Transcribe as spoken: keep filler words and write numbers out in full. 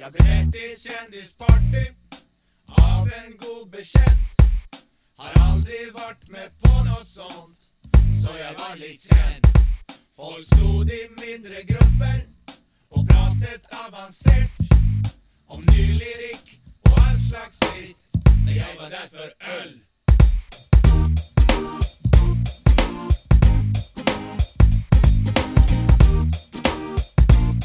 Jag blev med till kändisparty av en god bekant. Har aldrig varit med på något sånt, så jag var lite känd. Folk stod i mindre grupper och pratet avancerat om ny lyrik och all slags skit. Men jag var där för öl.